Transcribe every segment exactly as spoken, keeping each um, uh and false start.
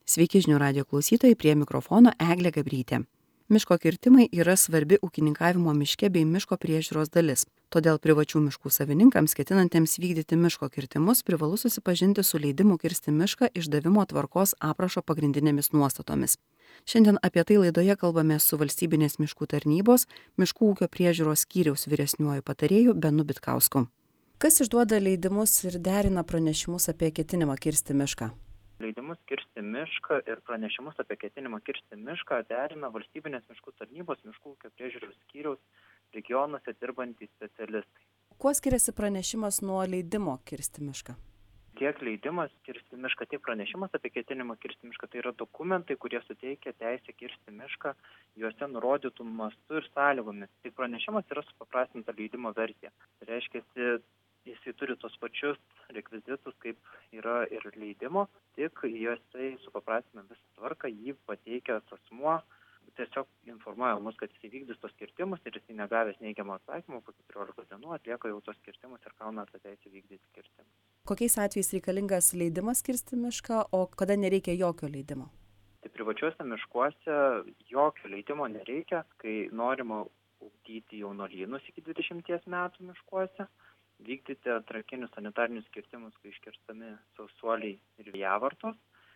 Sveiki žinių radijo klausytojai, prie mikrofono Eglė Gabrytė. Miško kirtimai yra svarbi ūkininkavimo miške bei miško priežiūros dalis. Todėl privačių miškų savininkams, ketinantiems vykdyti miško kirtimus, privalu susipažinti su leidimu kirsti mišką išdavimo tvarkos aprašo pagrindinėmis nuostatomis. Šiandien apie tai laidoje kalbame su Valstybinės miškų tarnybos, miškų ūkio priežiūros skyriaus vyresniuoju patarėju Benu Bitkausku. Kas išduoda leidimus ir derina pranešimus apie ketinimą kirsti mišką? Leidimus kirsti mišką ir pranešimus apie ketinimą kirsti mišką derina Valstybinės miškų tarnybos miškų ūkio priežiūros skyriaus regionuose dirbantys specialistai. Kuo skiriasi pranešimas nuo leidimo kirsti mišką? Tiek leidimas kirsti mišką, tiek pranešimas apie ketinimą kirsti mišką tai yra dokumentai, kurie suteikia teisę kirsti mišką juose nurodytų mastu ir sąlygomis. Tik pranešimas yra supaprastinta leidimo versija. Tai reiškia, jisai turi tos pačius rekvizitus, kaip yra ir leidimo, tik jisai supaprastina visą tvarką, jį pateikęs asmuo tiesiog informuoja mus, kad jisai vykdys tos kirtimus ir jisai negavęs neigiamo atsakymo po keturiolikos dienų atlieka jau tos kirtimus ir gauna tą teisę vykdyti kirtimus. Kokiais atvejais reikalingas leidimas kirsti mišką, o kada nereikia jokio leidimo? Tai privačiuose miškuose jokio leidimo nereikia, kai norima ugdyti jaunuolynus iki dvidešimties metų miškuose, vykdyti atrakinius sanitarinius kirtimus, kai iškirstami sausuoliai ir vėjavartos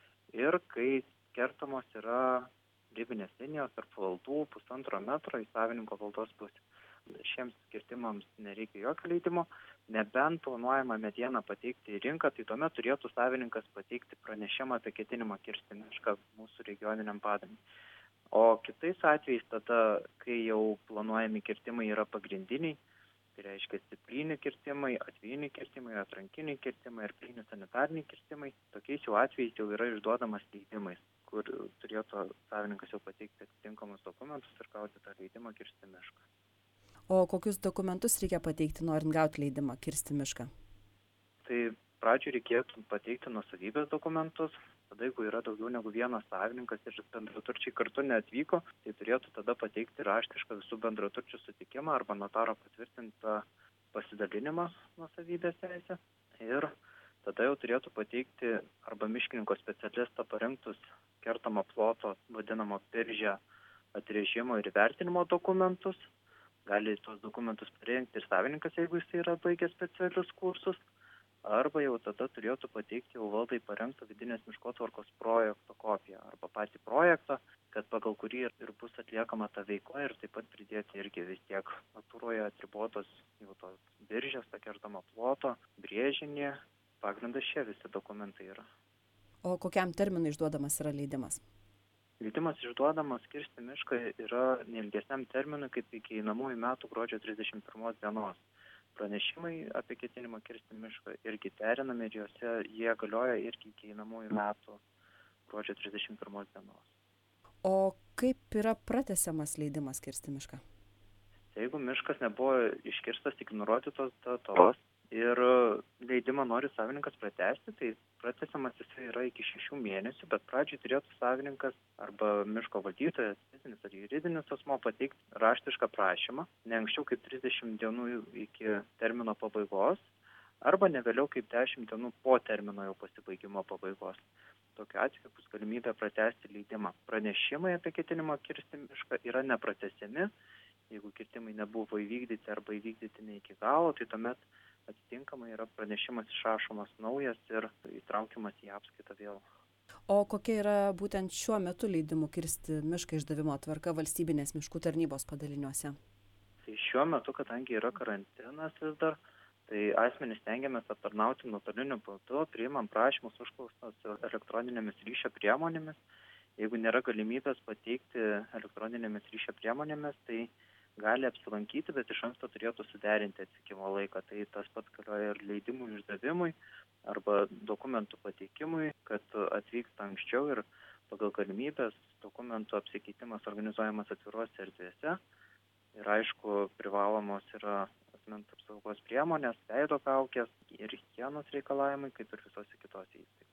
ir kai kertamos yra ribinės linijos tarp valdų pusantro metro į savininko valdos pusę. Šiems kirtimams nereikia jokio leidimo, nebent planuojama medieną pateikti į rinką, tai tuomet turėtų savininkas pateikti pranešimą apie ketinimą kirsti mišką mūsų regioniniam padaliniui. O kitais atvejais tada, kai jau planuojami kirtimai yra pagrindiniai, tai reiškia plyni kirtimai, atvejiniai kirtimai, atrankiniai kirtimai ir plyni sanitariniai kirtimai. Tokiais jau atvejais jau yra išduodamas leidimais, kur turėtų savininkas jau pateikti atitinkamus dokumentus ir gauti tą leidimą kirsti mišką. O kokius dokumentus reikia pateikti, norint gauti leidimą kirsti mišką? Tai pradžioj reikėtų pateikti nuosavybės dokumentus. Tada, jeigu yra daugiau negu vienas savininkas ir bendraturčiai kartu neatvyko, tai turėtų tada pateikti raštišką visų bendraturčių sutikimą arba notaro patvirtintą pasidalinimą nuosavybės teisę. Ir tada jau turėtų pateikti arba miškininko specialistą parengtus kertamo ploto vadinamo biržę atrėžimo ir vertinimo dokumentus. Gali tuos dokumentus parengti ir savininkas, jeigu jis yra baigęs specialius kursus. Arba jau tada turėtų pateikti jau valdai parengto vidinės miškotvarkos projekto kopiją arba patį projektą, kad pagal kurį ir bus atliekama ta veikla ir taip pat pridėti irgi vis tiek natūroje atribotos jau tos biržės, ta kertamo ploto, brėžinį, pagrindas šie visi dokumentai yra. O kokiam terminui išduodamas yra leidimas? Leidimas išduodamas kirsti mišką yra neilgesniam terminui kaip iki einamųjų metų gruodžio trisdešimt pirmos dienos. Pranešimai apie ketinimą kirsti mišką irgi derinami ir juose jie galioja irgi iki einamųjų metų gruodžio trisdešimt pirmos dienos. O kaip yra pratęsiamas leidimas kirsti mišką? Jeigu miškas nebuvo iškirstas iki nurodytos datos ir leidimą nori savininkas pratęsti, tai pratęsiamas jisai yra iki šešių mėnesių, bet pradžiai turėtų savininkas arba miško valdytojas, fizinis ar juridinis asmuo pateikti raštišką prašymą, ne anksčiau kaip trisdešimt dienų iki termino pabaigos, arba ne vėliau kaip dešimt dienų po termino jau pasibaigimo pabaigos. Tokiu atveju bus galimybė pratęsti leidimą. Pranešimai apie ketinimą kirsti mišką yra nepratęsiami. Jeigu kirtimai nebuvo įvykdyti arba įvykdyti ne iki galo, tai tuomet atitinkamai yra pranešimas išrašomas naujas ir įtraukiamas į apskaitą vėl. O kokia yra būtent šiuo metu leidimų kirsti mišką išdavimo tvarka Valstybinės miškų tarnybos padaliniuose? Tai šiuo metu, kadangi yra karantinas vis dar, tai asmenys stengiamės aptarnauti nuotoliniu būdu, priimam prašymus užklausas elektroninėmis ryšio priemonėmis. Jeigu nėra galimybės pateikti elektroninėmis ryšio priemonėmis, tai gali apsilankyti, bet iš anksto turėtų suderinti atvykimo laiką. Tai tas pats galioja ir leidimų išdavimui arba dokumentų pateikimui, kad atvyksta anksčiau ir pagal galimybės dokumentų apsikeitimas organizuojamas atviruose erdvėse. Ir aišku, privalomos yra asmens apsaugos priemonės, veido kaukės ir higienos reikalavimai, kaip ir visose kitose įstaigose.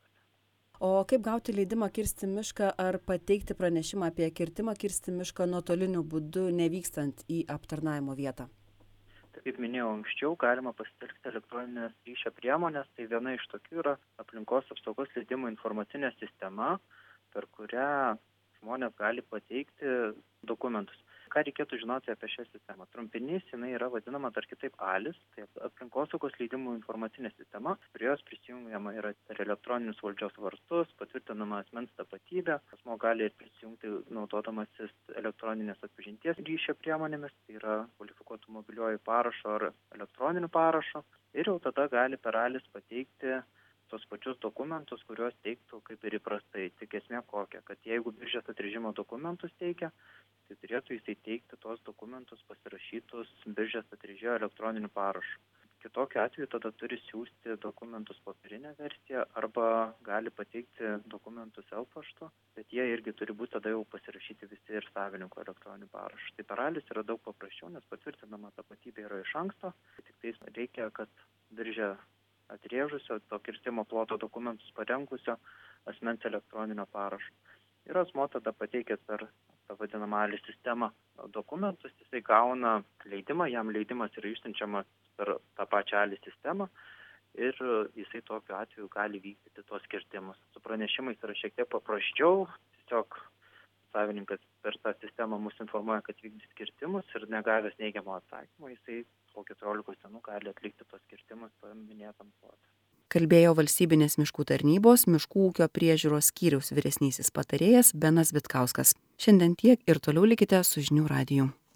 O kaip gauti leidimą kirsti mišką ar pateikti pranešimą apie kirtimą kirsti mišką nuotoliniu būdu nevykstant į aptarnavimo vietą? Tai kaip minėjau anksčiau, galima pasitelkti elektroninės ryšio priemonės. Tai viena iš tokių yra aplinkos apsaugos leidimų informacinė sistema. per kurią žmonės gali pateikti dokumentus. Ką reikėtų žinoti apie šią sistemą? Trumpinys, jinai yra vadinama dar kitaip ALIS, tai aplinkosaugos leidimų informacinė sistema, prie jos prisijungiama yra per elektroninius valdžios vartus, patvirtinama asmens tapatybė, asmuo gali ir prisijungti naudodamasis elektroninės atpažinties ryšio priemonėmis, tai yra kvalifikuotų mobiliuoju parašu ar elektroniniu parašu, ir jau tada gali per ALIS pateikti tos pačius dokumentus, kuriuos teiktų kaip ir įprastai. Tik esmė kokia, kad jeigu biržės atrėžimo dokumentus teikia, tai turėtų jisai teikti tos dokumentus pasirašytus biržės atrėžėjo elektroniniu parašu. Kitokiu atveju tada turi siųsti dokumentus popierinę versiją arba gali pateikti dokumentus e-paštu, bet jie irgi turi būti tada jau pasirašyti visi ir savininko elektroniniu parašu. Tai per ALIS yra daug paprasčiau, nes patvirtinama tapatybė yra iš anksto, tik tais reikia, kad biržė atrėžusio to kirtimo ploto dokumentus parengusio asmens elektroninio parašo. Ir asmuo tada pateikia per tą vadinamą ALIS sistemą dokumentus, jisai gauna leidimą, jam leidimas yra išsiunčiamas per tą pačią ALIS sistemą ir jisai tokiu atveju gali vykdyti tuos kirtimus. Su pranešimais yra šiek tiek paprasčiau, tiesiog savininkas per tą sistemą mus informuoja, kad vykdys kirtimus ir negavęs neigiamo atsakymo, jisai po keturiolikos dienų gali atlikti tos kirtimus paminėtam plote. Kalbėjo Valstybinės miškų tarnybos miškų ūkio priežiūros skyriaus vyresnysis patarėjas Benas Vitkauskas. Šiandien tiek ir toliau likite su Žinių radiju.